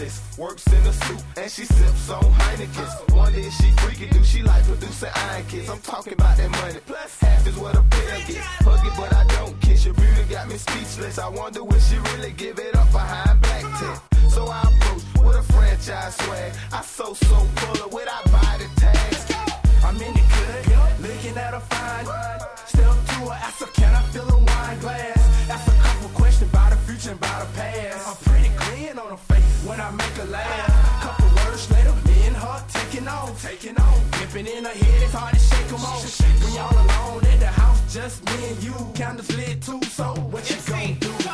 speechless. Works in a suit and she sips on Heineken. Wonder if she freaky, do she like producing iron kids? I'm talking about that money, plus half is what a pill gets. Hug it but I don't kiss, your beauty got me speechless. I wonder will she really give it up behind black tint. So I approach with a franchise swag. I so full of without body tags. I'm in the good, looking at a fine. Step to her, ask her, can I fill a wine glass? Ask a couple questions about the future and about the past. A pretty grin on her face when I make her laugh. Couple words later, me and her taking on. Dipping in her head, it's hard to shake them off. We all alone in the house, just me and you. Candles lit too, so what you gon' do?